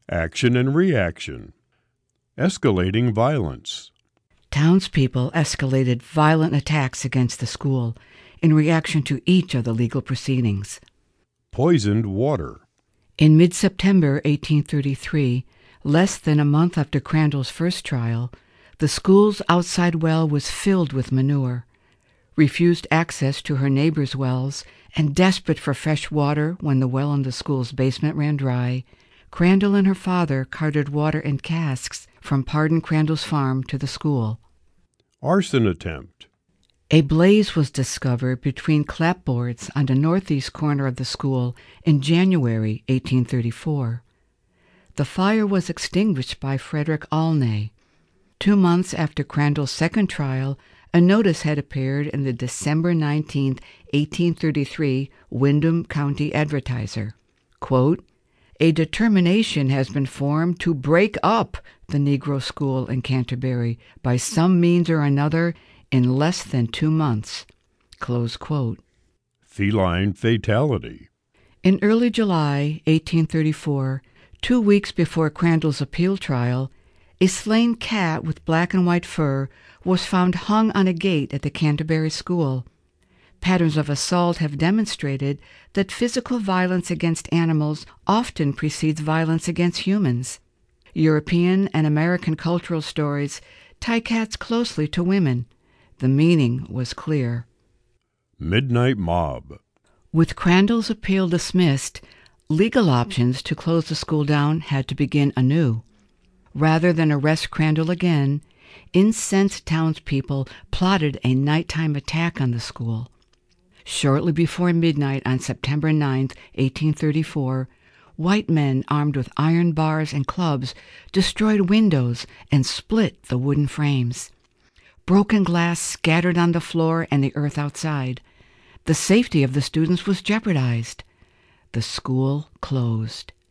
Action and reaction. Escalating violence. Townspeople escalated violent attacks against the school in reaction to each of the legal proceedings. Poisoned water. In mid-September 1833, less than a month after Crandall's first trial, the school's outside well was filled with manure. Refused access to her neighbors' wells, and desperate for fresh water when the well in the school's basement ran dry, Crandall and her father carted water in casks from Pardon Crandall's farm to the school. Arson attempt. A blaze was discovered between clapboards on the northeast corner of the school in January 1834. The fire was extinguished by Frederick Aulnay. 2 months after Crandall's second trial, a notice had appeared in the December 19, 1833 Windham County Advertiser. Quote, "A determination has been formed to break up the Negro school in Canterbury by some means or another in less than 2 months." Close quote. Feline fatality. In early July 1834, 2 weeks before Crandall's appeal trial, a slain cat with black and white fur was found hung on a gate at the Canterbury school. Patterns of assault have demonstrated that physical violence against animals often precedes violence against humans. European and American cultural stories tie cats closely to women. The meaning was clear. Midnight mob. With Crandall's appeal dismissed, legal options to close the school down had to begin anew. Rather than arrest Crandall again, incensed townspeople plotted a nighttime attack on the school. Shortly before midnight on September 9, 1834, white men armed with iron bars and clubs destroyed windows and split the wooden frames. Broken glass scattered on the floor and the earth outside. The safety of the students was jeopardized. The school closed.